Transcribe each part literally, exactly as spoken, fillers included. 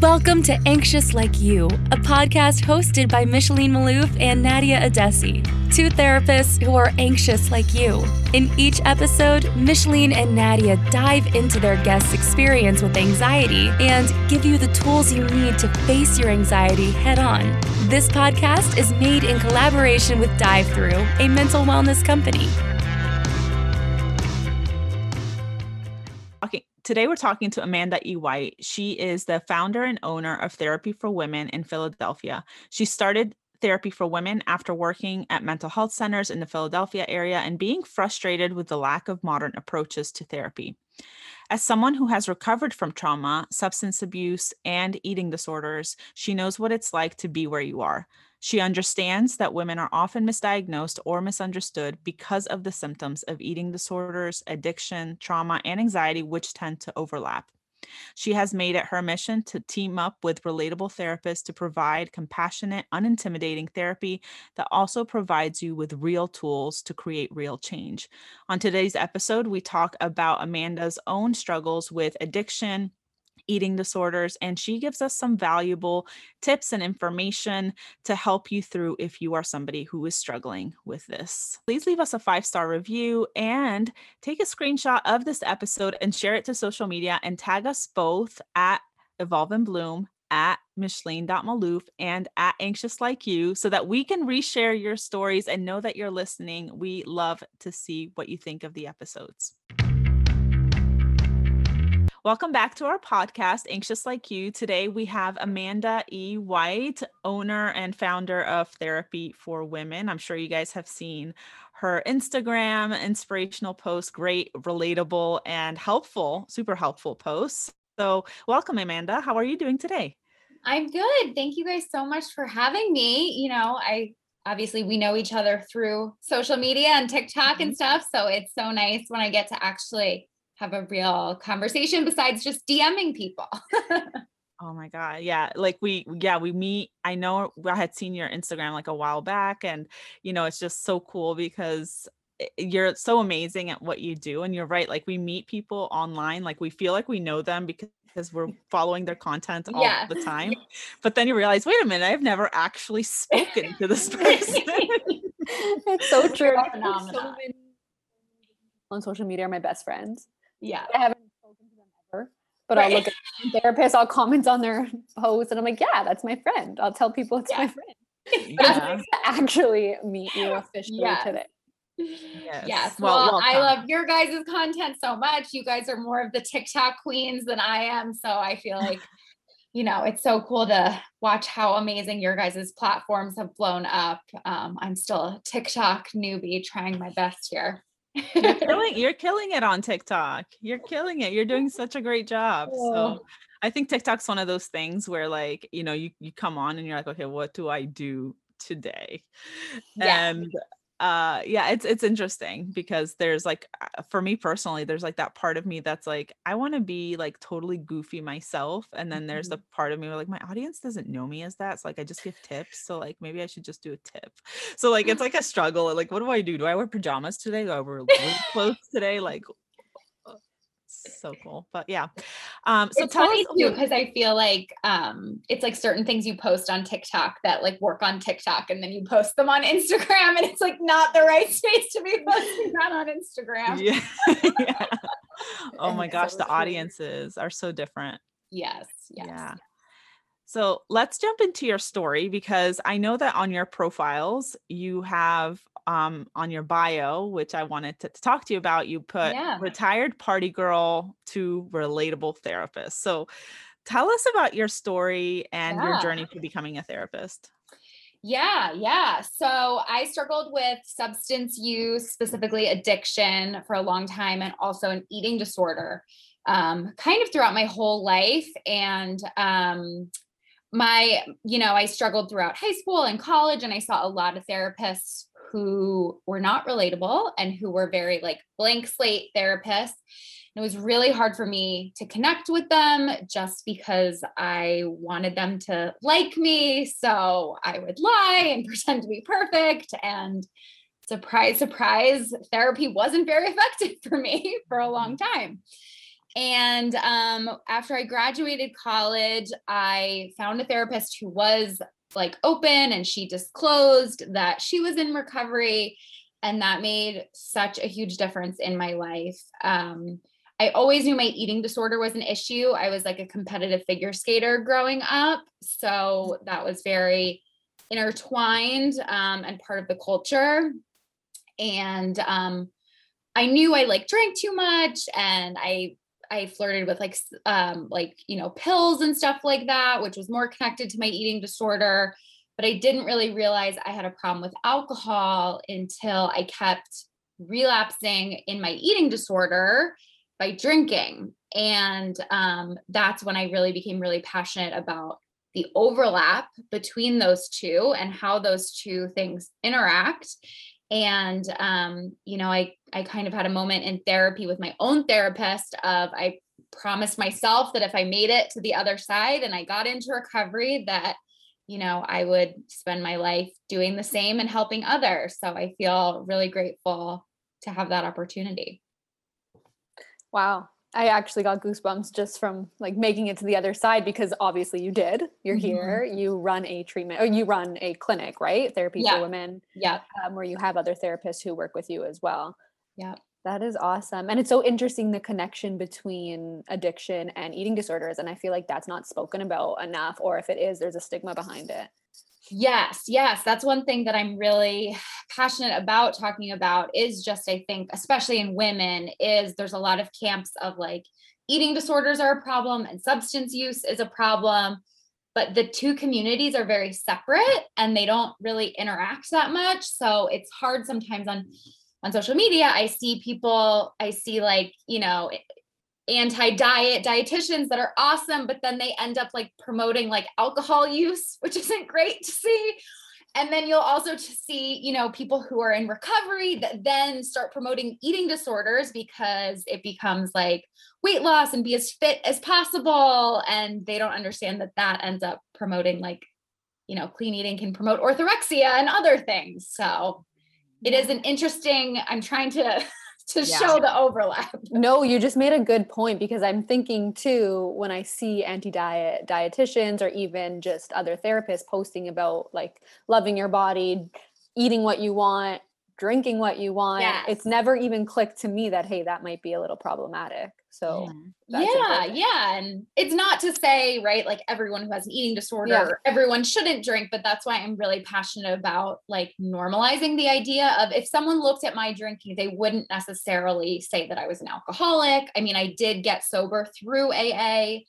Welcome to Anxious Like You, a podcast hosted by Micheline Malouf and Nadia Adesi, two therapists who are anxious like you. In each episode, Micheline and Nadia dive into their guests' experience with anxiety and give you the tools you need to face your anxiety head on. This podcast is made in collaboration with Dive Through, a mental wellness company. Okay, today we're talking to Amanda E. White. She is the founder and owner of Therapy for Women in Philadelphia. She started Therapy for Women after working at mental health centers in the Philadelphia area and being frustrated with the lack of modern approaches to therapy. As someone who has recovered from trauma, substance abuse, and eating disorders, she knows what it's like to be where you are. She understands that women are often misdiagnosed or misunderstood because of the symptoms of eating disorders, addiction, trauma, and anxiety, which tend to overlap. She has made it her mission to team up with relatable therapists to provide compassionate, unintimidating therapy that also provides you with real tools to create real change. On today's episode, we talk about Amanda's own struggles with addiction, eating disorders, and she gives us some valuable tips and information to help you through if you are somebody who is struggling with this. Please leave us a five-star review and take a screenshot of this episode and share it to social media and tag us both at Evolve and Bloom, at Micheline dot Malouf, and at Anxious Like You so that we can reshare your stories and know that you're listening. We love to see what you think of the episodes. Welcome back to our podcast, Anxious Like You. Today we have Amanda E. White, owner and founder of Therapy for Women. I'm sure you guys have seen her Instagram inspirational posts, great, relatable, and helpful, super helpful posts. So welcome, Amanda. How are you doing today? I'm good. Thank you guys so much for having me. You know, I obviously we know each other through social media and TikTok mm-hmm. and stuff. So it's so nice when I get to actually have a real conversation besides just DMing people. Oh my God. Yeah. Like we, yeah, we meet, I know I had seen your Instagram like a while back and, you know, it's just so cool because you're so amazing at what you do. And you're right. Like we meet people online, like we feel like we know them because because we're following their content all yeah. the time. But then you realize, wait a minute, I've never actually spoken to this person. It's so true. So on social media are my best friends. Yeah. I haven't spoken to them ever, but right. I'll look at therapists, I'll comment on their posts and I'm like, yeah, that's my friend. I'll tell people it's yeah. my friend. But yeah. it's nice to actually meet you officially yeah. today. Yes. yes. Well, well I love your guys' content so much. You guys are more of the TikTok queens than I am. So I feel like, you know, it's so cool to watch how amazing your guys' platforms have blown up. Um, I'm still a TikTok newbie trying my best here. You're killing, you're killing it on TikTok. You're killing it. You're doing such a great job. Oh. So I think TikTok's one of those things where like, you know, you, you come on and you're like, okay, what do I do today? Yeah. And uh, yeah, it's, it's interesting because there's like, for me personally, there's like that part of me that's like, I want to be like totally goofy myself. And then there's the part of me where like, my audience doesn't know me as that. So like, I just give tips. So like, maybe I should just do a tip. So like, it's like a struggle. Like, what do I do? Do I wear pajamas today? Do I wear clothes today? Like, so cool. But yeah. Um, so it's tell funny us too, because I feel like um it's like certain things you post on TikTok that like work on TikTok and then you post them on Instagram and it's like not the right space to be posting that on Instagram. Yeah. yeah. Oh my gosh, so the true. Audiences are so different. Yes. Yes. Yeah. So let's jump into your story because I know that on your profiles you have um, on your bio, which I wanted to, to talk to you about, you put yeah. retired party girl to relatable therapist. So tell us about your story and yeah. your journey to becoming a therapist. Yeah, yeah. So I struggled with substance use, specifically addiction for a long time, and also an eating disorder, um, kind of throughout my whole life. And um, my, you know, I struggled throughout high school and college, and I saw a lot of therapists who were not relatable and who were very like blank slate therapists. And it was really hard for me to connect with them just because I wanted them to like me. So I would lie and pretend to be perfect. And surprise, surprise, therapy wasn't very effective for me for a long time. And um, after I graduated college, I found a therapist who was like open, and she disclosed that she was in recovery. And that made such a huge difference in my life. Um, I always knew my eating disorder was an issue. I was like a competitive figure skater growing up. So that was very intertwined um, and part of the culture. And um, I knew I like drank too much, and I I flirted with like um, like, you know, pills and stuff like that, which was more connected to my eating disorder. But I didn't really realize I had a problem with alcohol until I kept relapsing in my eating disorder by drinking. And um, that's when I really became really passionate about the overlap between those two and how those two things interact. And, um, you know, I, I kind of had a moment in therapy with my own therapist of, I promised myself that if I made it to the other side and I got into recovery, that, you know, I would spend my life doing the same and helping others. So I feel really grateful to have that opportunity. Wow. I actually got goosebumps just from like making it to the other side, because obviously you did, you're mm-hmm. here, you run a treatment, or you run a clinic, right? Therapy yeah. for women. Yeah. Um, where you have other therapists who work with you as well. Yeah. That is awesome. And it's so interesting, the connection between addiction and eating disorders. And I feel like that's not spoken about enough, or if it is, there's a stigma behind it. Yes. Yes. That's one thing that I'm really passionate about talking about, is just, I think, especially in women, is there's a lot of camps of like eating disorders are a problem and substance use is a problem, but the two communities are very separate and they don't really interact that much. So it's hard sometimes on, on social media. I see people, I see like, you know, anti-diet dietitians that are awesome, but then they end up like promoting like alcohol use, which isn't great to see. And then you'll also see, you know, people who are in recovery that then start promoting eating disorders because it becomes like weight loss and be as fit as possible. And they don't understand that that ends up promoting like, you know, clean eating can promote orthorexia and other things. So it is an interesting, I'm trying to to yeah. show the overlap. No, you just made a good point, because I'm thinking too, when I see anti-diet dietitians or even just other therapists posting about like loving your body, eating what you want, drinking what you want, yes. it's never even clicked to me that, hey, that might be a little problematic. So yeah, yeah, yeah. And it's not to say, right, like everyone who has an eating disorder, yeah. everyone shouldn't drink, but that's why I'm really passionate about like normalizing the idea of, if someone looked at my drinking, they wouldn't necessarily say that I was an alcoholic. I mean, I did get sober through A A.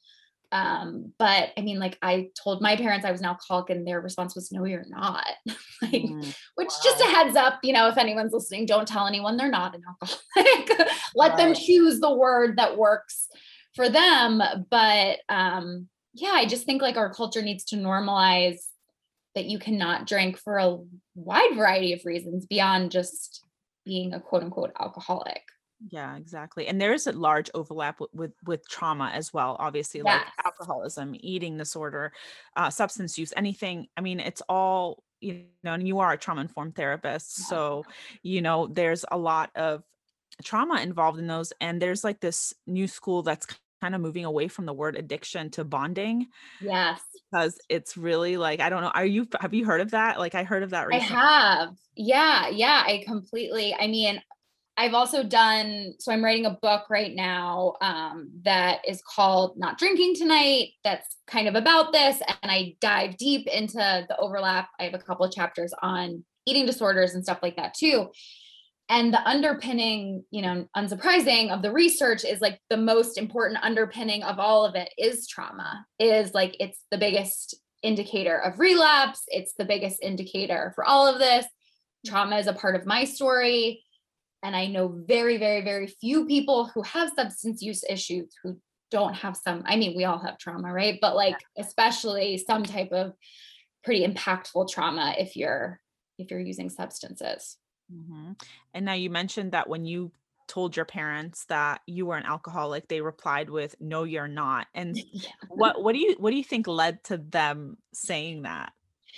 Um, but I mean, like I told my parents I was an alcoholic, and their response was, no, you're not. like, mm, which wow. just a heads up, you know, if anyone's listening, don't tell anyone they're not an alcoholic. Let right. them choose the word that works for them. But um, yeah, I just think like our culture needs to normalize that you cannot drink for a wide variety of reasons beyond just being a quote unquote alcoholic. Yeah, exactly. And there is a large overlap with, with, with trauma as well, obviously, yes. like alcoholism, eating disorder, uh, substance use, anything. I mean, it's all, you know, and you are a trauma-informed therapist. Yeah. So, you know, there's a lot of trauma involved in those. And there's like this new school that's kind of moving away from the word addiction to bonding. Yes. Because it's really like, I don't know, are you, have you heard of that? Like I heard of that recently. I have. Yeah. Yeah. I completely, I mean, I've also done, so I'm writing a book right now um, that is called Not Drinking Tonight. That's kind of about this. And I dive deep into the overlap. I have a couple of chapters on eating disorders and stuff like that too. And the underpinning, you know, unsurprising of the research is like the most important underpinning of all of it is trauma, is like, it's the biggest indicator of relapse. It's the biggest indicator for all of this. Trauma is a part of my story. And I know very, very, very few people who have substance use issues who don't have some, I mean, we all have trauma, right? But like, especially some type of pretty impactful trauma if you're, if you're using substances. Mm-hmm. And now you mentioned that when you told your parents that you were an alcoholic, they replied with, no, you're not. And yeah. what, what do you, what do you think led to them saying that?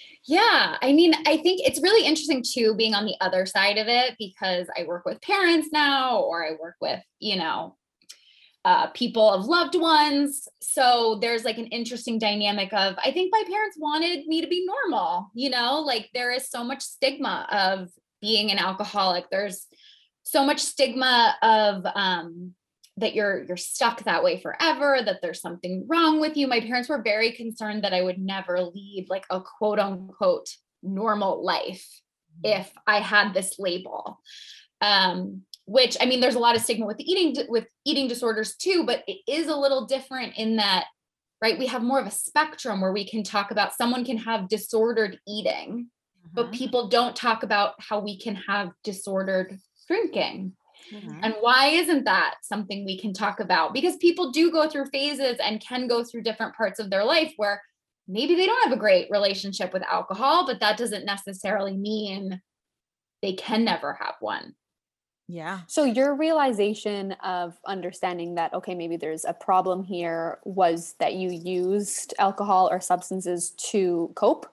Yeah. I mean, I think it's really interesting too, being on the other side of it, because I work with parents now, or I work with, you know, uh, people of loved ones. So there's like an interesting dynamic of, I think my parents wanted me to be normal, you know, like there is so much stigma of being an alcoholic. There's so much stigma of, um, that you're, you're stuck that way forever, that there's something wrong with you. My parents were very concerned that I would never lead like a quote unquote normal life if I had this label. Um, which, I mean, there's a lot of stigma with eating, with eating disorders too, but it is a little different in that, right? We have more of a spectrum where we can talk about someone can have disordered eating, mm-hmm. but people don't talk about how we can have disordered drinking. Mm-hmm. And why isn't that something we can talk about? Because people do go through phases and can go through different parts of their life where maybe they don't have a great relationship with alcohol, but that doesn't necessarily mean they can never have one. Yeah. So your realization of understanding that, okay, maybe there's a problem here was that you used alcohol or substances to cope?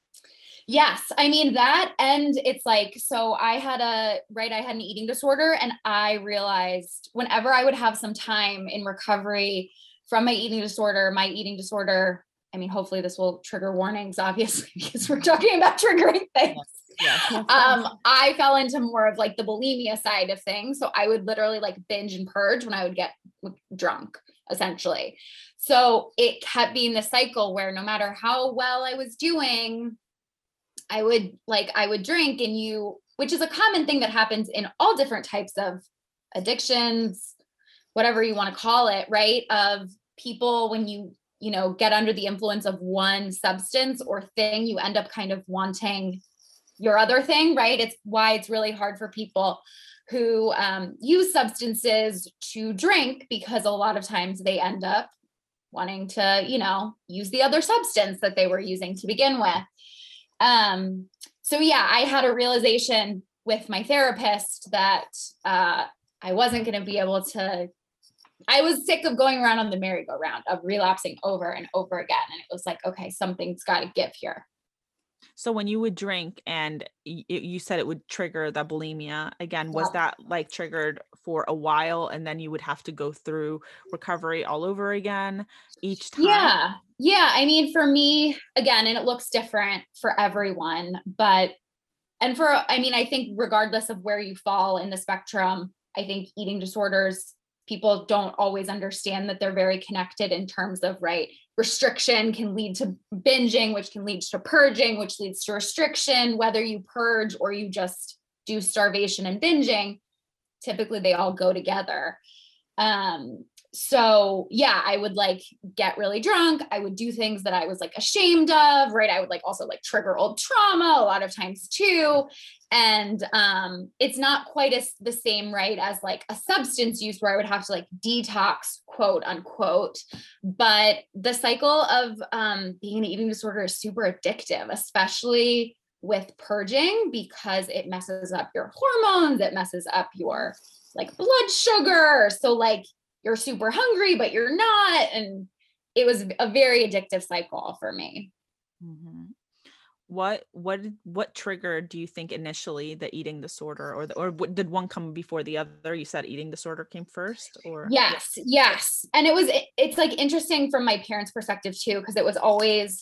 Yes. I mean that, and it's like, so I had a, right, I had an eating disorder, and I realized whenever I would have some time in recovery from my eating disorder, my eating disorder, I mean, hopefully this will trigger warnings, obviously, because we're talking about triggering things. Yeah. Yeah. Um, I fell into more of like the bulimia side of things. So I would literally like binge and purge when I would get drunk, essentially. So it kept being the cycle where no matter how well I was doing, I would like, I would drink, and you, which is a common thing that happens in all different types of addictions, whatever you want to call it, right? Of people, when you, you know, get under the influence of one substance or thing, you end up kind of wanting your other thing, right? It's why it's really hard for people who um, use substances to drink, because a lot of times they end up wanting to, you know, use the other substance that they were using to begin with. Um, so yeah, I had a realization with my therapist that uh, I wasn't going to be able to, I was sick of going around on the merry-go-round of relapsing over and over again. And it was like, okay, something's got to give here. So when you would drink and y- you said it would trigger the bulimia again, was Yeah. that like triggered for a while and then you would have to go through recovery all over again each time? Yeah. Yeah. I mean, for me, again, and it looks different for everyone, but, and for, I mean, I think regardless of where you fall in the spectrum, I think eating disorders, people don't always understand that they're very connected in terms of, right, restriction can lead to binging, which can lead to purging, which leads to restriction. Whether you purge or you just do starvation and binging, typically they all go together. Um, so yeah, I would like get really drunk. I would do things that I was like ashamed of, right? I would like also like trigger old trauma a lot of times too. And um, it's not quite as the same, right, as like a substance use where I would have to like detox, quote unquote. But the cycle of um, being an eating disorder is super addictive, especially with purging, because it messes up your hormones, it messes up your like blood sugar. So like you're super hungry, but you're not. And it was a very addictive cycle for me. Mm-hmm. What, what, what triggered, do you think, initially the eating disorder, or the, or what, did one come before the other? You said eating disorder came first, or? Yes. Yes. And it was, it, it's like interesting from my parents' perspective too, because it was always,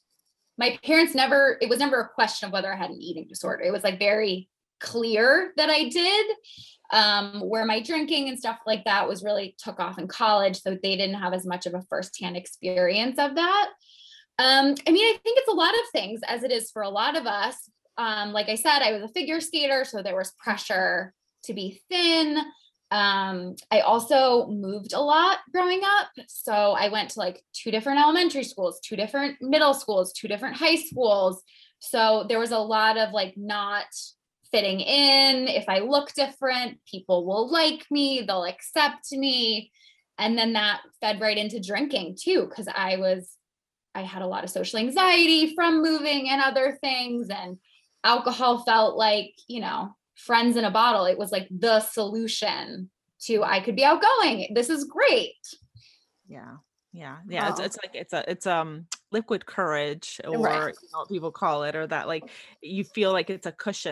my parents never, it was never a question of whether I had an eating disorder. It was like very clear that I did, um, where my drinking and stuff like that was really took off in college. So they didn't have as much of a firsthand experience of that. Um, I mean, I think it's a lot of things, as it is for a lot of us. Um, like I said, I was a figure skater, so there was pressure to be thin. Um, I also moved a lot growing up. So I went to like two different elementary schools, two different middle schools, two different high schools. So there was a lot of like not fitting in. If I look different, people will like me, they'll accept me. And then that fed right into drinking too, because I was I had a lot of social anxiety from moving and other things, and alcohol felt like, you know, friends in a bottle. It was like the solution to, I could be outgoing. This is great. Yeah. Yeah. Yeah. It's, Oh. it's like, it's a, it's um liquid courage, or Right. you know, what people call it, or that like, you feel like it's a cushion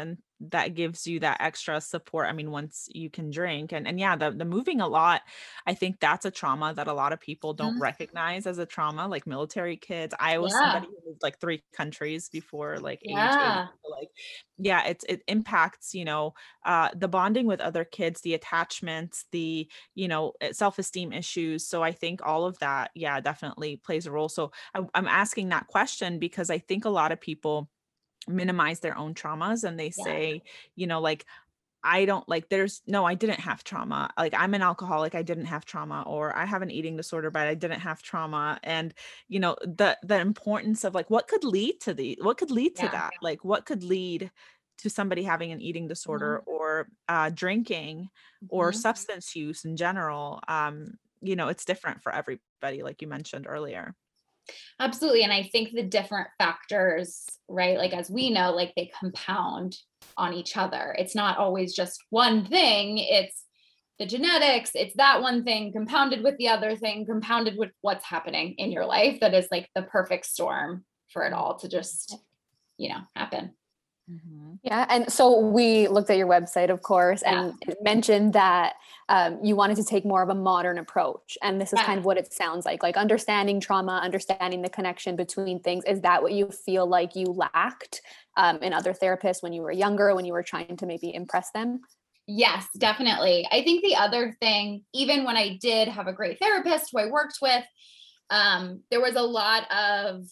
that gives you that extra support. I mean, once you can drink and, and yeah, the, the moving a lot, I think that's a trauma that a lot of people don't Mhm. recognize as a trauma, like military kids. I was Yeah. somebody who moved like three countries before like age eighty. Yeah. So, like, yeah, it's, it impacts, you know, uh, the bonding with other kids, the attachments, the, you know, uh, self-esteem issues. So I think all of that, yeah, definitely plays a role. So I, I'm asking that question because I think a lot of people minimize their own traumas and they Yeah. say, you know, like, I don't like, there's no, I didn't have trauma. Like, I'm an alcoholic, I didn't have trauma, or I have an eating disorder, but I didn't have trauma. And, you know, the, the importance of like, what could lead to the, what could lead to Yeah. that? Like, what could lead to somebody having an eating disorder Mhm. or uh, drinking or Mhm. substance use in general? Um, you know, it's different for everybody, like you mentioned earlier. Absolutely. And I think the different factors, right? Like, as we know, like they compound on each other. It's not always just one thing. It's the genetics, it's that one thing compounded with the other thing, compounded with what's happening in your life. That is like the perfect storm for it all to just, you know, happen. Mhm. Yeah. And so we looked at your website, of course, Yeah. and it mentioned that um, you wanted to take more of a modern approach. And this is Yeah. kind of what it sounds like, like understanding trauma, understanding the connection between things. Is that what you feel like you lacked um, in other therapists when you were younger, when you were trying to maybe impress them? Yes, definitely. I think the other thing, even when I did have a great therapist who I worked with, um, there was a lot of,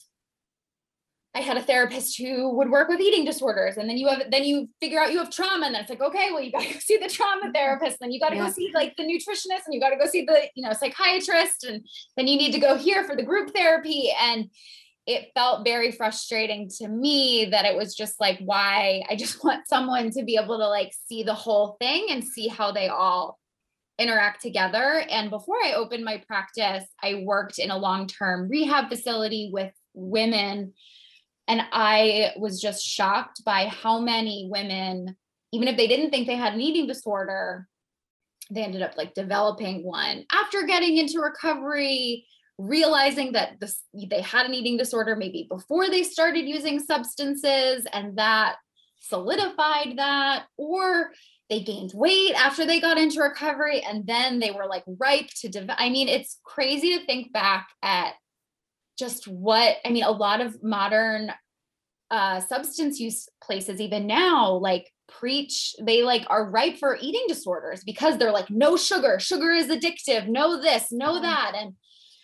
I had a therapist who would work with eating disorders, and then you have, then you figure out you have trauma, and then it's like, okay, well, you got to go see the trauma therapist, then you got to Yeah. go see like the nutritionist, and you got to go see the, you know, psychiatrist, and then you need to go here for the group therapy. And it felt very frustrating to me that it was just like, why? I just want someone to be able to like see the whole thing and see how they all interact together. And before I opened my practice, I worked in a long-term rehab facility with women. And I was just shocked by how many women, even if they didn't think they had an eating disorder, they ended up like developing one after getting into recovery, realizing that this, they had an eating disorder maybe before they started using substances, and that solidified that, or they gained weight after they got into recovery and then they were like ripe to develop. I mean, it's crazy to think back at just what, I mean, a lot of modern uh, substance use places, even now, like preach, they like are ripe for eating disorders because they're like, no sugar, sugar is addictive, no this, no that. And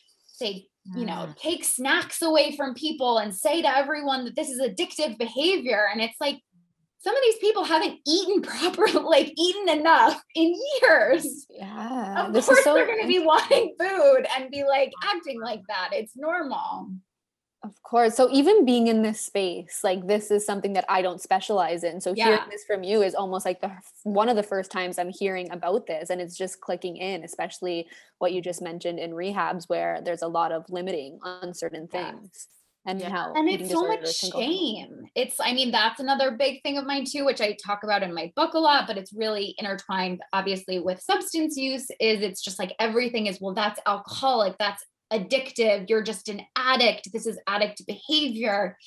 they, you know, Mm. take snacks away from people and say to everyone that this is addictive behavior. And it's like, some of these people haven't eaten properly, like eaten enough in years. Yeah. Of This course is so they're going to be wanting food and be like acting like that. It's normal. Of course. So even being in this space, like this is something that I don't specialize in. So Yeah. hearing this from you is almost like the one of the first times I'm hearing about this, and it's just clicking in, especially what you just mentioned in rehabs where there's a lot of limiting on certain Yeah. things and Yeah. how And eating it's so much disorders can go. shame. It's, I mean, that's another big thing of mine too, which I talk about in my book a lot, but it's really intertwined obviously with substance use. Is it's just like everything is, well, that's alcoholic, that's addictive, you're just an addict, this is addict behavior.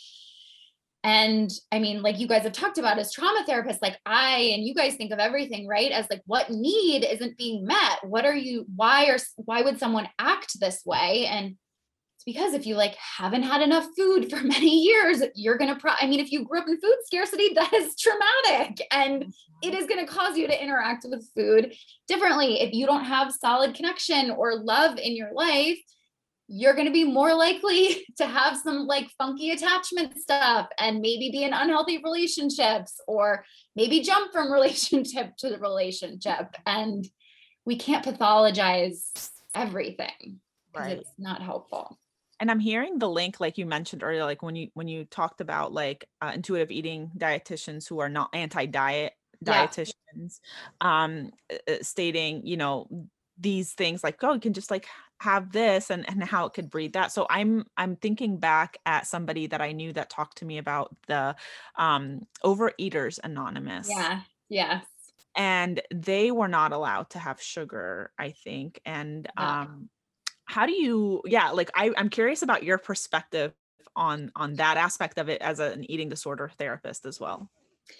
And I mean, like you guys have talked about as trauma therapists, like I and you guys think of everything, right, as like what need isn't being met, what are you, why are why would someone act this way? And it's because if you like haven't had enough food for many years, you're gonna pro I mean, if you grew up in food scarcity, that is traumatic, and it is going to cause you to interact with food differently. If you don't have solid connection or love in your life, you're going to be more likely to have some like funky attachment stuff and maybe be in unhealthy relationships, or maybe jump from relationship to relationship. And we can't pathologize everything because Right. it's not helpful. And I'm hearing the link, like you mentioned earlier, like when you when you talked about like uh, intuitive eating dietitians who are not anti-diet Yeah. dietitians, um, uh, stating, you know, these things like, oh, you can just like have this, and and how it could breed that. So I'm I'm thinking back at somebody that I knew that talked to me about the um, Overeaters Anonymous. Yeah. Yes. And they were not allowed to have sugar, I think. And Yeah. um, how do you, yeah, like I, I'm curious about your perspective on on that aspect of it as an eating disorder therapist as well.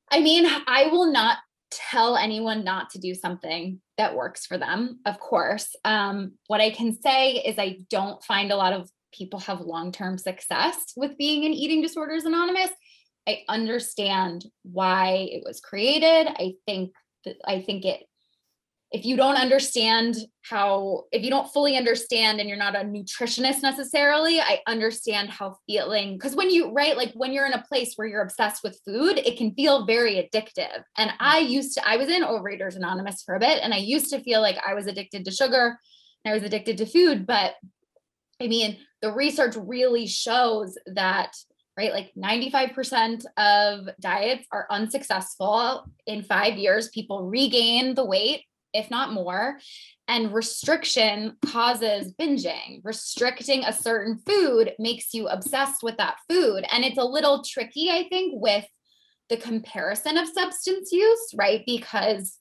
I mean, I will not tell anyone not to do something that works for them, of course. Um, what I can say is I don't find a lot of people have long-term success with being in Eating Disorders Anonymous. I understand why it was created. I think that I think it, if you don't understand how, if you don't fully understand and you're not a nutritionist necessarily, I understand how feeling, because when you, right, like when you're in a place where you're obsessed with food, it can feel very addictive. And I used to, I was in Overeaters Anonymous for a bit, and I used to feel like I was addicted to sugar and I was addicted to food. But I mean, the research really shows that, right, like ninety-five percent of diets are unsuccessful. In five years, people regain the weight, if not more. And restriction causes binging. Restricting a certain food makes you obsessed with that food. And it's a little tricky, I think, with the comparison of substance use, right? Because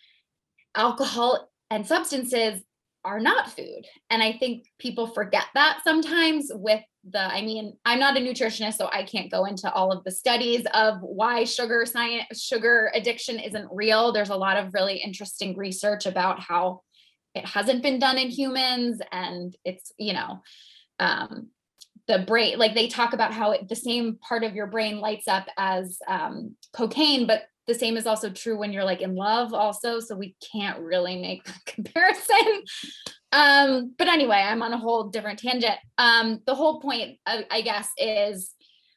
alcohol and substances are not food. And I think people forget that sometimes with the, I mean, I'm not a nutritionist, so I can't go into all of the studies of why sugar science, sugar addiction isn't real. There's a lot of really interesting research about how it hasn't been done in humans. And it's, you know, um, the brain, like they talk about how it, the same part of your brain lights up as um, cocaine, but the same is also true when you're like in love also. So we can't really make the comparison. Um, but anyway, I'm on a whole different tangent. Um, the whole point, I, I guess, is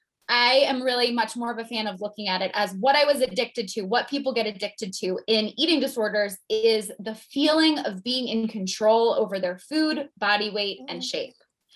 I am really much more of a fan of looking at it as what I was addicted to, what people get addicted to in eating disorders is the feeling of being in control over their food, body weight, and shape,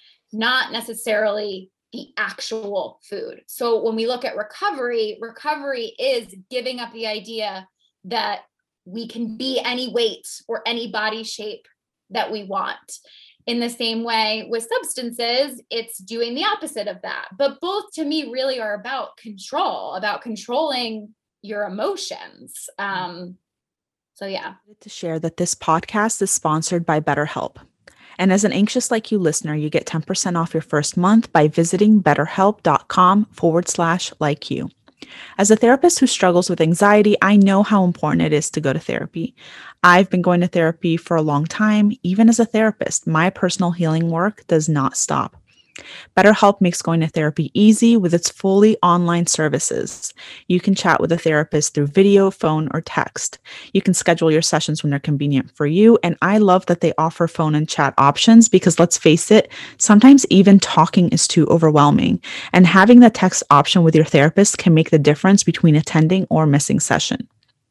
not necessarily the actual food. So when we look at recovery, recovery is giving up the idea that we can be any weight or any body shape that we want. In the same way with substances, it's doing the opposite of that. But both to me really are about control, about controlling your emotions. Um, so yeah. To share that this podcast is sponsored by BetterHelp. And as an Anxious Like You listener, you get ten percent off your first month by visiting betterhelp.com forward slash like you. As a therapist who struggles with anxiety, I know how important it is to go to therapy. I've been going to therapy for a long time. Even as a therapist, my personal healing work does not stop. BetterHelp makes going to therapy easy with its fully online services. You can chat with a therapist through video, phone, or text. You can schedule your sessions when they're convenient for you. And I love that they offer phone and chat options because let's face it, sometimes even talking is too overwhelming. And having the text option with your therapist can make the difference between attending or missing session.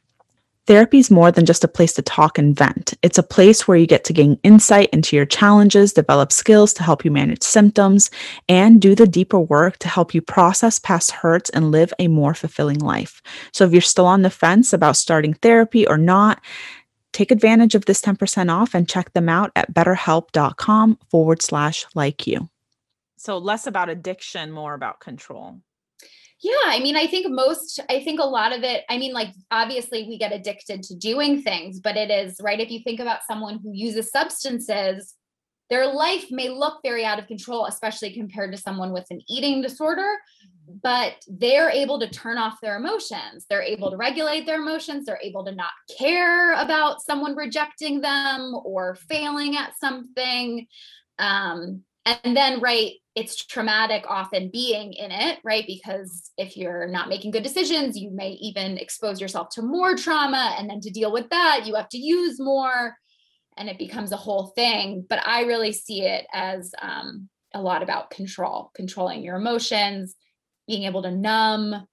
Therapy is more than just a place to talk and vent. It's a place where you get to gain insight into your challenges, develop skills to help you manage symptoms, and do the deeper work to help you process past hurts and live a more fulfilling life. So if you're still on the fence about starting therapy or not, take advantage of this ten percent off and check them out at betterhelp.com forward slash like you. So less about addiction, more about control. Yeah, I mean, I think most, I think a lot of it, I mean, like, obviously we get addicted to doing things, but it is, right, if you think about someone who uses substances, their life may look very out of control, especially compared to someone with an eating disorder, but they're able to turn off their emotions. They're able to regulate their emotions. They're able to not care about someone rejecting them or failing at something. Um, and then, right, it's traumatic often being in it, right? Because if you're not making good decisions, you may even expose yourself to more trauma. And then to deal with that, you have to use more and it becomes a whole thing. But I really see it as um, a lot about control, controlling your emotions, being able to numb.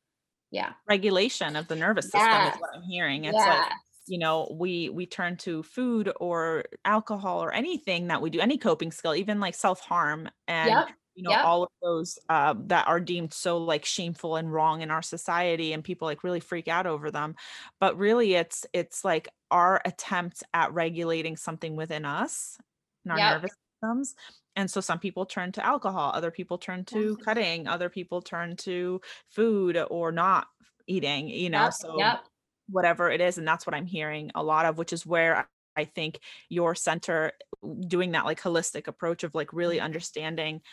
Yeah. Regulation of the nervous system yes. is what I'm hearing. It's yes. like, you know, we, we turn to food or alcohol or anything that we do, any coping skill, even like self-harm and, yep. you know, yep. all of those uh, that are deemed so like shameful and wrong in our society and people like really freak out over them. But really it's, it's like our attempt at regulating something within us and our yep. nervous systems. And so some people turn to alcohol, other people turn to cutting, other people turn to food or not eating, you know, yep. so yep. whatever it is. And that's what I'm hearing a lot of, which is where I think your center doing that like holistic approach of like really understanding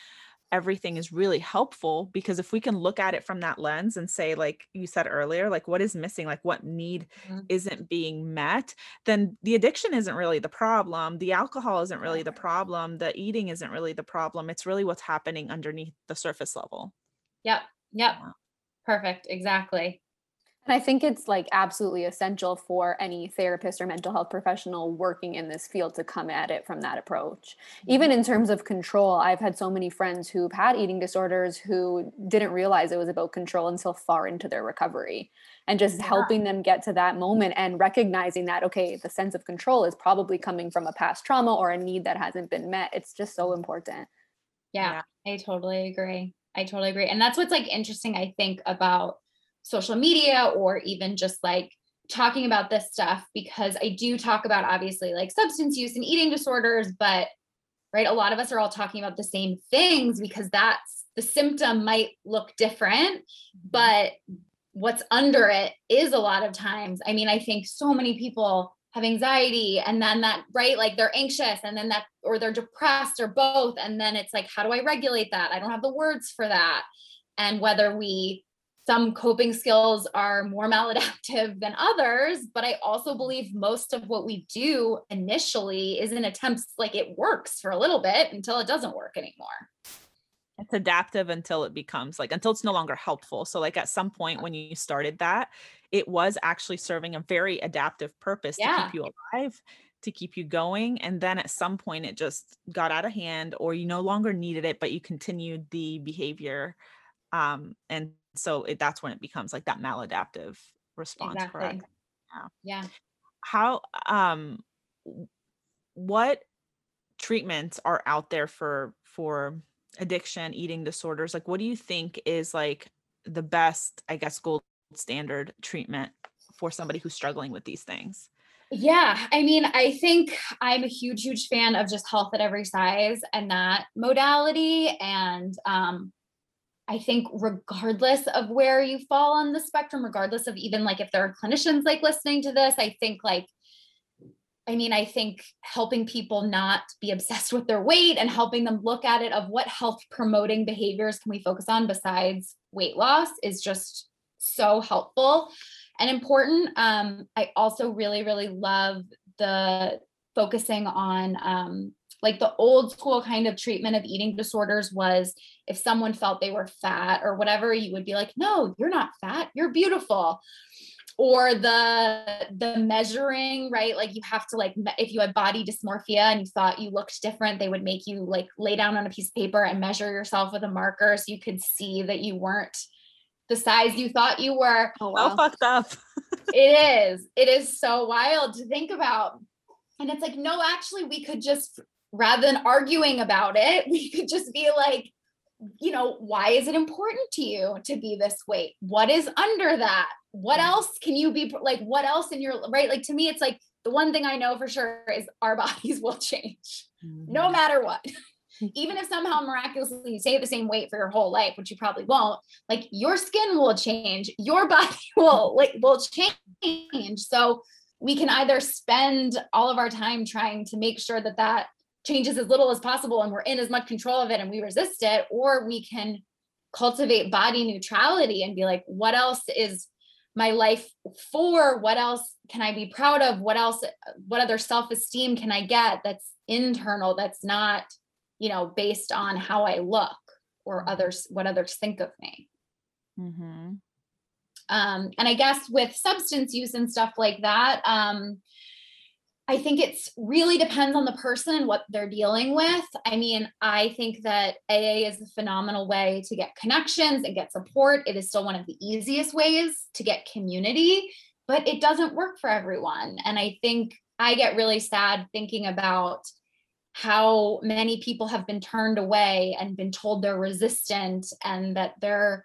everything is really helpful, because if we can look at it from that lens and say, like you said earlier, like what is missing, like what need Mhm. isn't being met, then the addiction isn't really the problem. The alcohol isn't really the problem. The eating isn't really the problem. It's really what's happening underneath the surface level. Yep. Yep. Yeah. Perfect. Exactly. And I think it's like absolutely essential for any therapist or mental health professional working in this field to come at it from that approach. Even in terms of control, I've had so many friends who've had eating disorders who didn't realize it was about control until far into their recovery. And just Yeah. helping them get to that moment and recognizing that, okay, the sense of control is probably coming from a past trauma or a need that hasn't been met. It's just so important. Yeah, Yeah. I totally agree. I totally agree. And that's what's like interesting, I think, about social media or even just like talking about this stuff, because I do talk about obviously like substance use and eating disorders, but right, a lot of us are all talking about the same things because that's the symptom might look different, but what's under it is a lot of times. I mean, I think so many people have anxiety and then that, right, like they're anxious and then that, or they're depressed or both. And then it's like, how do I regulate that? I don't have the words for that. And whether we, some coping skills are more maladaptive than others, but I also believe most of what we do initially is in attempts, like it works for a little bit until it doesn't work anymore. It's adaptive until it becomes like, until it's no longer helpful. So like at some point when you started that, it was actually serving a very adaptive purpose to Yeah. keep you alive, to keep you going. And then at some point it just got out of hand, or you no longer needed it, but you continued the behavior. Um, and so it, that's when it becomes like that maladaptive response, Exactly. correct? Yeah. Yeah. How, um, w- what treatments are out there for, for addiction, eating disorders? Like, what do you think is like the best, I guess, gold standard treatment for somebody who's struggling with these things? Yeah. I mean, I think I'm a huge, huge fan of just health at every size and that modality. And, um, I think regardless of where you fall on the spectrum, regardless of even like if there are clinicians like listening to this, I think like, I mean, I think helping people not be obsessed with their weight and helping them look at it of what health promoting behaviors can we focus on besides weight loss is just so helpful and important. Um, I also really, really love the focusing on um, like the old school kind of treatment of eating disorders was if someone felt they were fat or whatever, you would be like, no, you're not fat, you're beautiful. Or the the measuring, right? Like you have to like, if you had body dysmorphia and you thought you looked different, they would make you like lay down on a piece of paper and measure yourself with a marker so you could see that you weren't the size you thought you were. Oh, Well, wow. fucked up. It is. It is so wild to think about. And it's like, no, actually, we could just, rather than arguing about it, we could just be like, you know, why is it important to you to be this weight? What is under that? What else can you be like? What else in your, right? Like to me, it's like the one thing I know for sure is our bodies will change no matter what. Even if somehow miraculously you stay the same weight for your whole life, which you probably won't, like your skin will change, your body will like will change. So we can either spend all of our time trying to make sure that that changes as little as possible and we're in as much control of it and we resist it, or we can cultivate body neutrality and be like, what else is my life for? What else can I be proud of? What else, what other self-esteem can I get that's internal, that's not, you know, based on how I look or others, what others think of me. Mm-hmm. Um, and I guess with substance use and stuff like that, um, I think it's really depends on the person and what they're dealing with. I mean, I think that A A is a phenomenal way to get connections and get support. It is still one of the easiest ways to get community, but it doesn't work for everyone. And I think I get really sad thinking about how many people have been turned away and been told they're resistant and that they're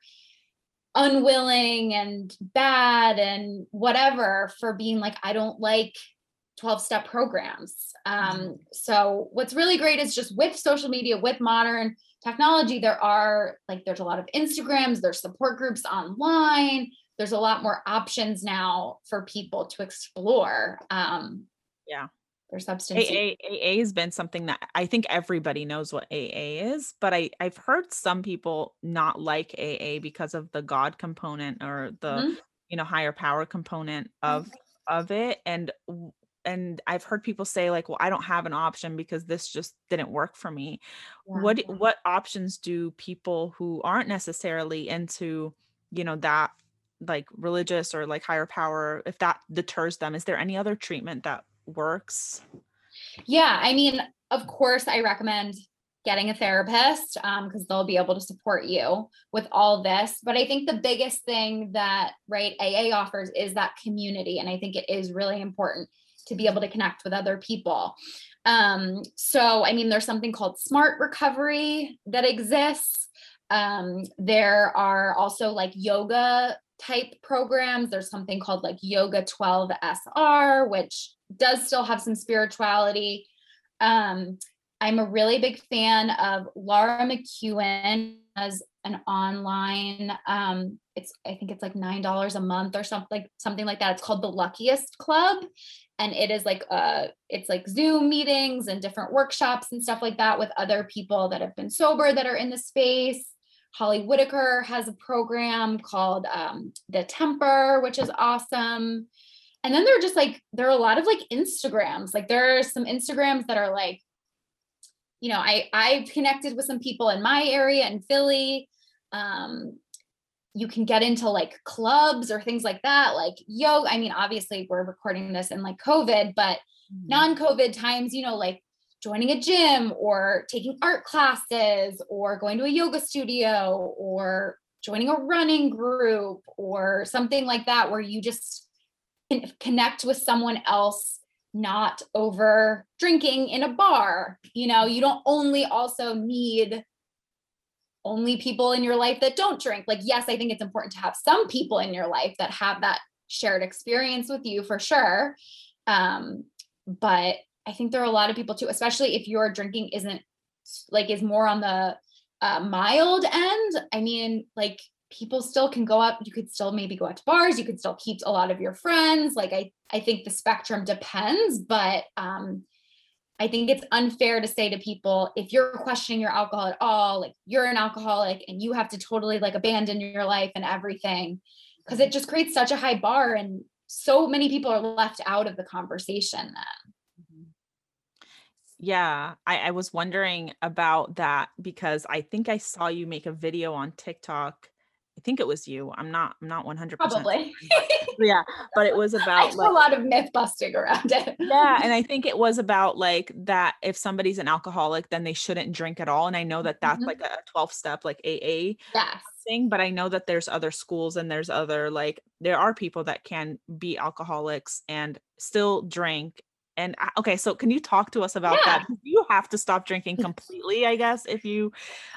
unwilling and bad and whatever for being like, I don't like twelve step programs. Um, so what's really great is just with social media, with modern technology, there are like, there's a lot of Instagrams, there's support groups online. There's a lot more options now for people to explore. Um, Yeah. their substance use. A A, A A has been something that I think everybody knows what A A is, but I, I've heard some people not like A A because of the God component or the, Mhm. you know, higher power component of of it. And w- and I've heard people say like, well, I don't have an option because this just didn't work for me. Yeah. What do- what options do people who aren't necessarily into, you know, that like religious or like higher power, if that deters them, is there any other treatment that works? Yeah, I mean, of course, I recommend getting a therapist um, because they'll be able to support you with all this. But I think the biggest thing that, right, A A offers is that community. And I think it is really important to be able to connect with other people. Um, so, I mean, there's something called Smart Recovery that exists. Um, there are also like yoga type programs. There's something called like Yoga twelve S R, which does still have some spirituality. Um, I'm a really big fan of Laura McEwen as an online, um, it's, I think it's like nine dollars a month or something like something like that. It's called the Luckiest Club. And it is like, uh, it's like Zoom meetings and different workshops and stuff like that with other people that have been sober that are in the space. Holly Whitaker has a program called um, The Temper, which is awesome. And then there are just like, there are a lot of like Instagrams, like there are some Instagrams that are like, you know, I, I've connected with some people in my area in Philly. Um, you can get into like clubs or things like that, like yoga. I mean, obviously we're recording this in like COVID, but mm-hmm. non-COVID times, you know, like joining a gym or taking art classes or going to a yoga studio or joining a running group or something like that, where you just can connect with someone else, not over drinking in a bar. You know, you don't only also need only people in your life that don't drink. Like, yes, I think it's important to have some people in your life that have that shared experience with you for sure. Um, but I think there are a lot of people too, especially if your drinking isn't like, is more on the uh, mild end. I mean, like people still can go up, you could still maybe go out to bars, you could still keep a lot of your friends. Like, I, I think the spectrum depends, but um, I think it's unfair to say to people, if you're questioning your alcohol at all, like you're an alcoholic and you have to totally like abandon your life and everything, because it just creates such a high bar and so many people are left out of the conversation then. Yeah, I, I was wondering about that because I think I saw you make a video on TikTok. I think it was you. I'm not, I'm not one hundred percent. Probably. Yeah, but it was about I do like, a lot of myth busting around it. Yeah, and I think it was about like that if somebody's an alcoholic, then they shouldn't drink at all. And I know that that's mm-hmm. like a twelve step, like A A yes. thing, but I know that there's other schools and there's other, like, there are people that can be alcoholics and still drink. And okay, so can you talk to us about yeah. that? You have to stop drinking completely, I guess, if you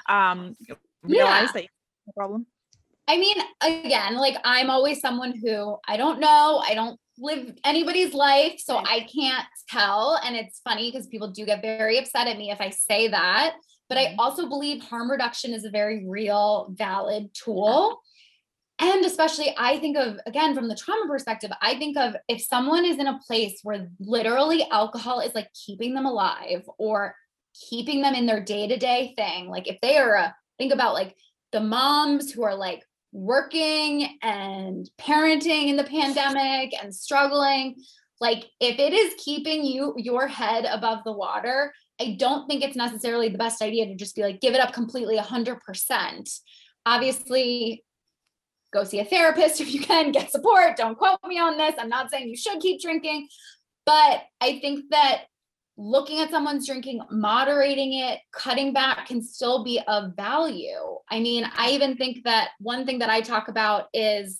um realize yeah. that you have a problem. I mean, again, like I'm always someone who I don't know, I don't live anybody's life, so I can't tell. And it's funny because people do get very upset at me if I say that. But I also believe harm reduction is a very real, valid tool. And especially I think of, again, from the trauma perspective, I think of if someone is in a place where literally alcohol is like keeping them alive or keeping them in their day-to-day thing. Like if they are, a, think about like the moms who are like working and parenting in the pandemic and struggling, like if it is keeping you, your head above the water, I don't think it's necessarily the best idea to just be like, give it up completely one hundred percent. Obviously, go see a therapist if you can, get support. Don't quote me on this. I'm not saying you should keep drinking, but I think that looking at someone's drinking, moderating it, cutting back can still be of value. I mean, I even think that one thing that I talk about is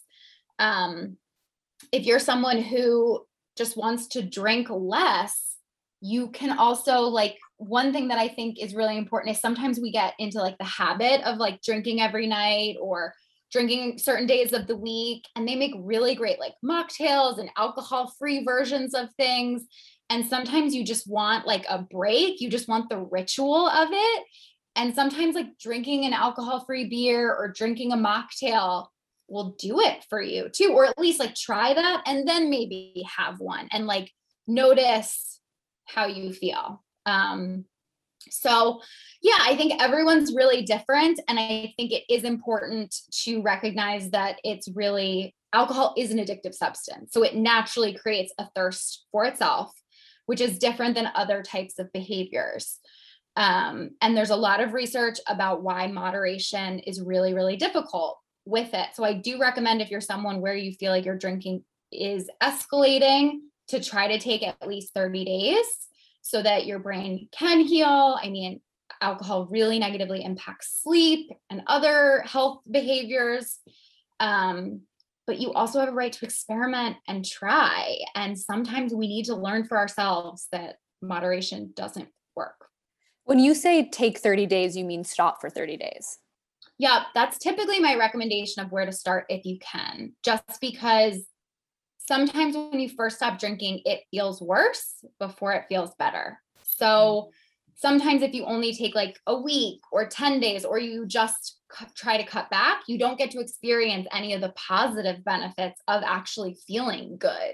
um, if you're someone who just wants to drink less, you can also like, one thing that I think is really important is sometimes we get into like the habit of like drinking every night or drinking certain days of the week, and they make really great like mocktails and alcohol-free versions of things. And sometimes you just want like a break. You just want the ritual of it. And sometimes like drinking an alcohol-free beer or drinking a mocktail will do it for you too, or at least like try that and then maybe have one and like notice how you feel. Um, so yeah, I think everyone's really different. And I think it is important to recognize that it's really, alcohol is an addictive substance. So it naturally creates a thirst for itself, which is different than other types of behaviors. Um, and there's a lot of research about why moderation is really, really difficult with it. So I do recommend, if you're someone where you feel like your drinking is escalating, to try to take at least thirty days so that your brain can heal. I mean, alcohol really negatively impacts sleep and other health behaviors. Um, but you also have a right to experiment and try. And sometimes we need to learn for ourselves that moderation doesn't work. When you say take thirty days, you mean stop for thirty days? Yeah, that's typically my recommendation of where to start if you can, just because sometimes when you first stop drinking, it feels worse before it feels better. So sometimes if you only take like a week or ten days, or you just c- try to cut back, you don't get to experience any of the positive benefits of actually feeling good.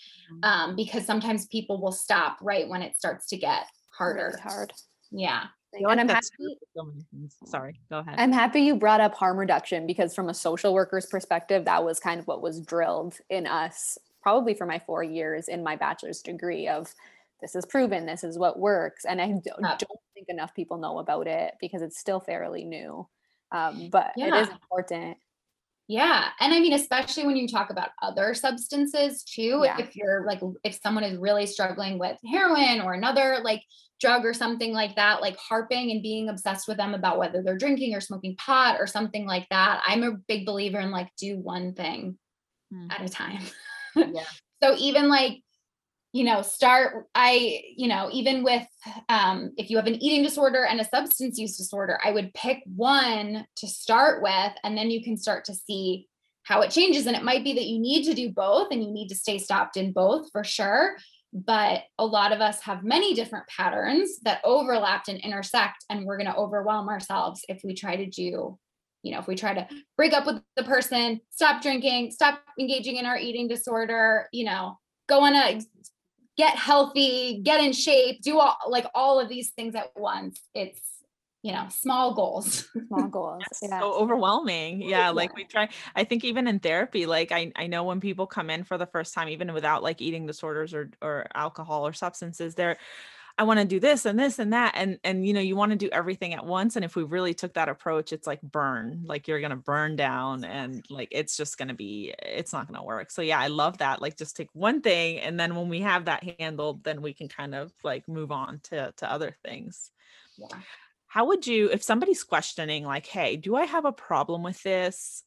Um, because sometimes people will stop right when it starts to get harder. Really hard. Yeah. I feel like And I'm that's happy. true for so many things. Sorry, go ahead. I'm happy you brought up harm reduction, because from a social worker's perspective, that was kind of what was drilled in us, probably for my four years in my bachelor's degree, of this is proven, this is what works. And I don't, Yeah. don't think enough people know about it because it's still fairly new. Um, but it Yeah. is important. Yeah. And I mean, especially when you talk about other substances too, Yeah. if you're like, if someone is really struggling with heroin or another like drug or something like that, like harping and being obsessed with them about whether they're drinking or smoking pot or something like that. I'm a big believer in like, do one thing Hmm. at a time. Yeah. So even like, you know, start, I, you know, even with, um, if you have an eating disorder and a substance use disorder, I would pick one to start with, and then you can start to see how it changes. And it might be that you need to do both and you need to stay stopped in both for sure. But a lot of us have many different patterns that overlap and intersect, and we're going to overwhelm ourselves if we try to do, you know, if we try to break up with the person, stop drinking, stop engaging in our eating disorder, you know, go on a get healthy, get in shape, do all like all of these things at once. It's, you know, small goals. Small goals. Yeah. So overwhelming. Yeah. Like Yeah. we try, I think even in therapy, like I, I know when people come in for the first time, even without like eating disorders or, or alcohol or substances, they're, I want to do this and this and that. And, and, you know, you want to do everything at once. And if we really took that approach, it's like burn, like you're going to burn down, and like, it's just going to be, it's not going to work. So yeah, I love that. Like just take one thing. And then when we have that handled, then we can kind of like move on to, to other things. Yeah. How would you, if somebody's questioning like, hey, do I have a problem with this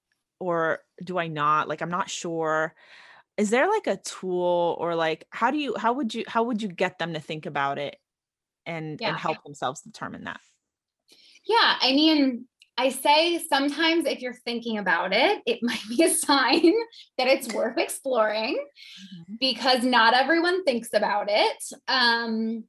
or do I not? Like, I'm not sure. Is there like a tool, or like, how do you, how would you, how would you get them to think about it and, Yeah. and help themselves determine that? Yeah. I mean, I say sometimes if you're thinking about it, it might be a sign that it's worth exploring, Mm-hmm. because not everyone thinks about it. Um,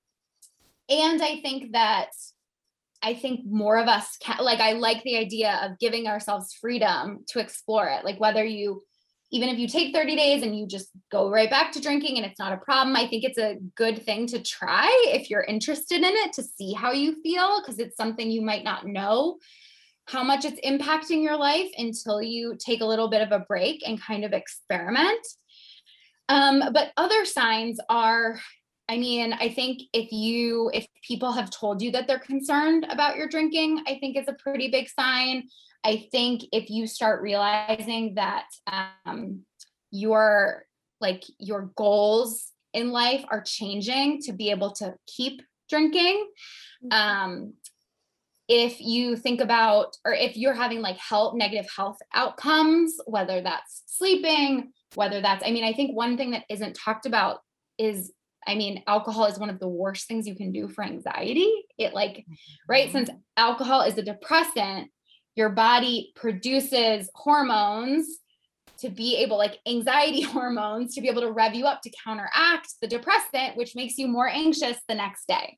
and I think that I think more of us can, like, I like the idea of giving ourselves freedom to explore it. Like whether you, even if you take thirty days and you just go right back to drinking and it's not a problem, I think it's a good thing to try if you're interested in it, to see how you feel, because it's something you might not know how much it's impacting your life until you take a little bit of a break and kind of experiment. Um, but other signs are, I mean, I think if you, if people have told you that they're concerned about your drinking, I think it's a pretty big sign. I think if you start realizing that um, your, like your goals in life are changing to be able to keep drinking. Um, if you think about, or if you're having like health, negative health outcomes, whether that's sleeping, whether that's, I mean, I think one thing that isn't talked about is, I mean, alcohol is one of the worst things you can do for anxiety. It like, right? Since alcohol is a depressant, your body produces hormones to be able, like anxiety hormones, to be able to rev you up to counteract the depressant, which makes you more anxious the next day.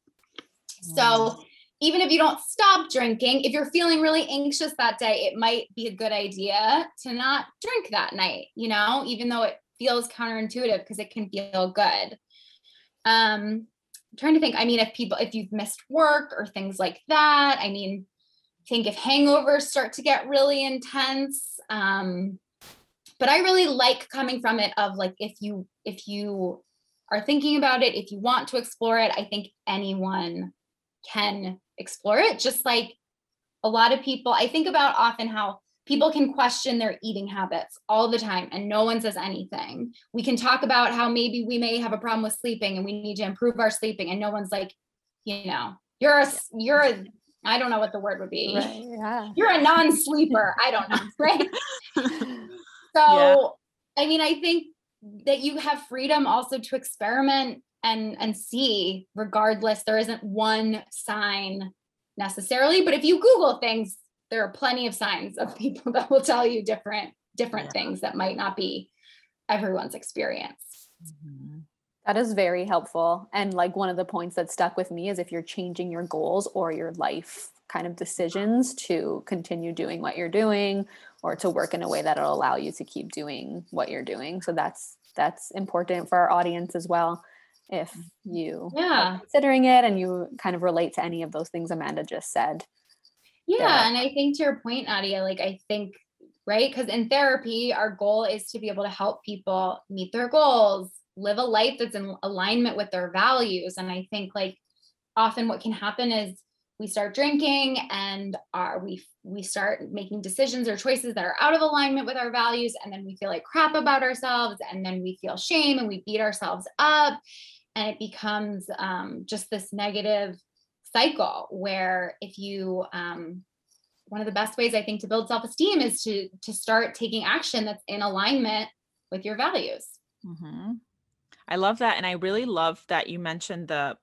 So even if you don't stop drinking, if you're feeling really anxious that day, it might be a good idea to not drink that night, you know, even though it feels counterintuitive, because it can feel good. Um, I'm trying to think, I mean, if people, if you've missed work or things like that, I mean, I think if hangovers start to get really intense, um, but I really like coming from it of like, if you, if you are thinking about it, if you want to explore it, I think anyone can explore it. Just like a lot of people, I think about often how people can question their eating habits all the time and no one says anything. We can talk about how maybe we may have a problem with sleeping and we need to improve our sleeping, and no one's like, you know, you're a, you're a, I don't know what the word would be. Right, yeah. You're a non-sleeper. I don't know, right? So, Yeah. I mean, I think that you have freedom also to experiment and and see, regardless. There isn't one sign necessarily, but if you Google things, there are plenty of signs of people that will tell you different different Yeah. things that might not be everyone's experience. Mm-hmm. That is very helpful. And like one of the points that stuck with me is if you're changing your goals or your life kind of decisions to continue doing what you're doing or to work in a way that'll allow you to keep doing what you're doing. So that's that's important for our audience as well. If you Yeah. are considering it and you kind of relate to any of those things Amanda just said. Yeah. Yeah. And I think to your point, Nadia, like I think, right? Because in therapy, our goal is to be able to help people meet their goals, live a life that's in alignment with their values. And I think like often what can happen is we start drinking and are we we start making decisions or choices that are out of alignment with our values, and then we feel like crap about ourselves, and then we feel shame and we beat ourselves up, and it becomes um, just this negative cycle where if you um, one of the best ways I think to build self-esteem is to to start taking action that's in alignment with your values. Mm-hmm. I love that. And I really love that you mentioned the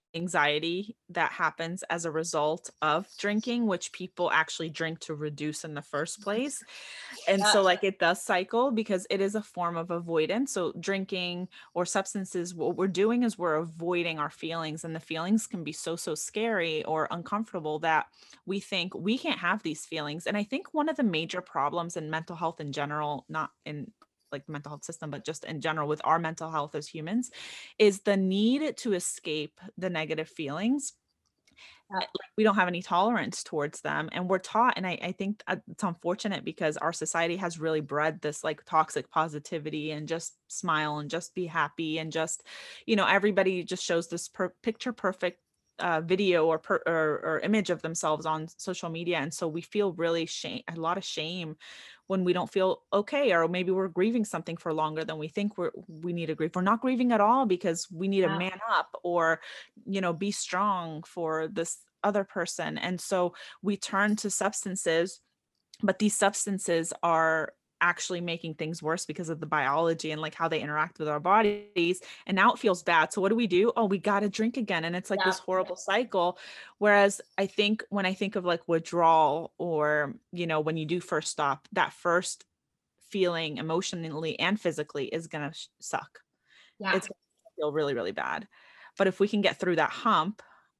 anxiety that happens as a result of drinking, which people actually drink to reduce in the first place. And Yeah. so like it does cycle because it is a form of avoidance. So drinking or substances, what we're doing is we're avoiding our feelings, and the feelings can be so, so scary or uncomfortable that we think we can't have these feelings. And I think one of the major problems in mental health in general, not in like the mental health system, but just in general with our mental health as humans, is the need to escape the negative feelings. Yeah. Like we don't have any tolerance towards them, and we're taught, and I, I think it's unfortunate because our society has really bred this like toxic positivity and just smile and just be happy and just, you know, everybody just shows this per- picture perfect uh, video or, per- or or image of themselves on social media, and so we feel really shame, a lot of shame when we don't feel okay, or maybe we're grieving something for longer than we think we're we need to grieve. We're not grieving at all because we need to Yeah. man up or, you know, be strong for this other person. And so we turn to substances, but these substances are actually making things worse because of the biology and like how they interact with our bodies. And now it feels bad. So what do we do? Oh, we got to drink again. And it's like Yeah. this horrible cycle. Whereas I think when I think of like withdrawal, or, you know, when you do first stop, that first feeling emotionally and physically is going to sh- suck. Yeah. It's going to feel really, really bad. But if we can get through that hump,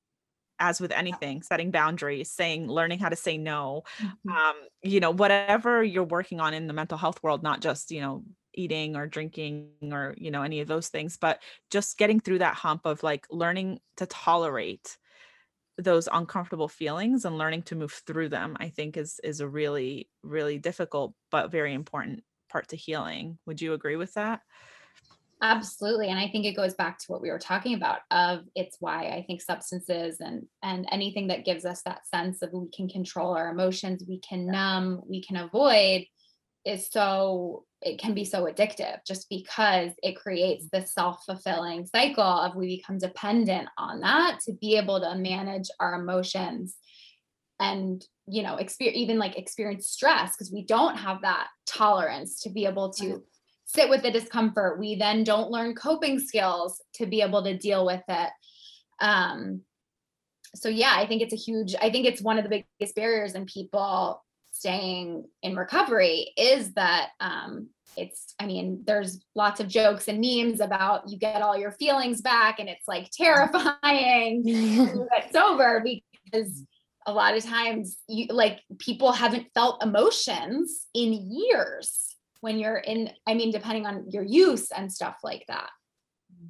as with anything, setting boundaries, saying, learning how to say no, Mhm. um, you know, whatever you're working on in the mental health world, not just, you know, eating or drinking or, you know, any of those things, but just getting through that hump of like learning to tolerate those uncomfortable feelings and learning to move through them, I think is, is a really, really difficult, but very important part to healing. Would you agree with that? Absolutely. And I think it goes back to what we were talking about of it's why I think substances and and anything that gives us that sense of we can control our emotions, we can numb, we can avoid, is so it can be so addictive just because it creates this self-fulfilling cycle of we become dependent on that to be able to manage our emotions and, you know, experience even like experience stress because we don't have that tolerance to be able to sit with the discomfort. We then don't learn coping skills to be able to deal with it. Um, so yeah, I think it's a huge, I think it's one of the biggest barriers in people staying in recovery is that um, it's, I mean, there's lots of jokes and memes about you get all your feelings back and it's like terrifying when you get sober because a lot of times you like people haven't felt emotions in years when you're in, I mean, depending on your use and stuff like that.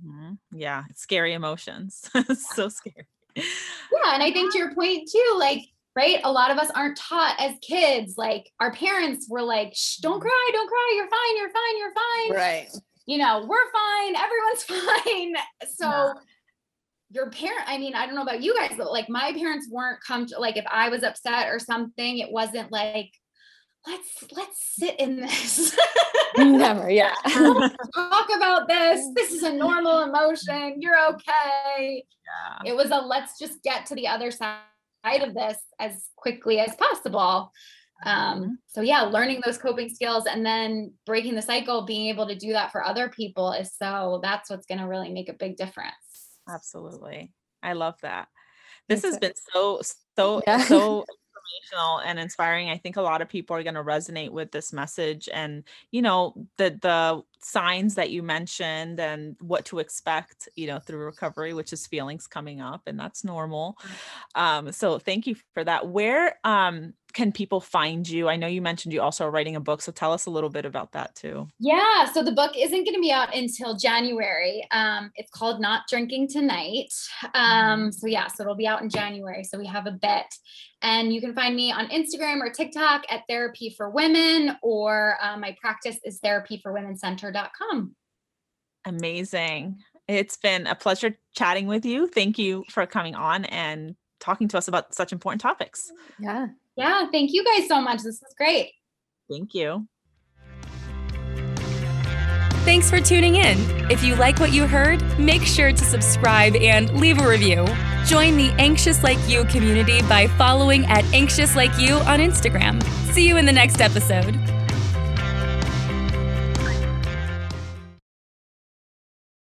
Mhm. Yeah, scary emotions. So scary. Yeah. And I think to your point too, like, right, a lot of us aren't taught as kids. Like our parents were like, shh, don't cry, don't cry. You're fine. You're fine. You're fine. Right. You know, we're fine. Everyone's fine. So Yeah. your parent, I mean, I don't know about you guys, but like my parents weren't come to, like if I was upset or something, it wasn't like, let's, let's sit in this. Never. Yeah. Talk about this. This is a normal emotion. You're okay. Yeah. It was a, let's just get to the other side of this as quickly as possible. Um, so yeah, learning those coping skills and then breaking the cycle, being able to do that for other people is so, that's what's going to really make a big difference. Absolutely. I love that. This Me has too. been so, so, Yeah. so informational and inspiring. I think a lot of people are going to resonate with this message and, you know, the, the signs that you mentioned and what to expect, you know, through recovery, which is feelings coming up, and that's normal. Um, so thank you for that. Where, um, can people find you? I know you mentioned you also are writing a book, so tell us a little bit about that too. Yeah. So the book isn't going to be out until January. Um, it's called Not Drinking Tonight. Um, so yeah, so it'll be out in January. So we have a bit. And you can find me on Instagram or TikTok at Therapy for Women, or uh, my practice is therapy for women center dot com. Amazing. It's been a pleasure chatting with you. Thank you for coming on and talking to us about such important topics. Yeah. Yeah. Thank you guys so much. This was great. Thank you. Thanks for tuning in. If you like what you heard, make sure to subscribe and leave a review. Join the Anxious Like You community by following at Anxious Like You on Instagram. See you in the next episode.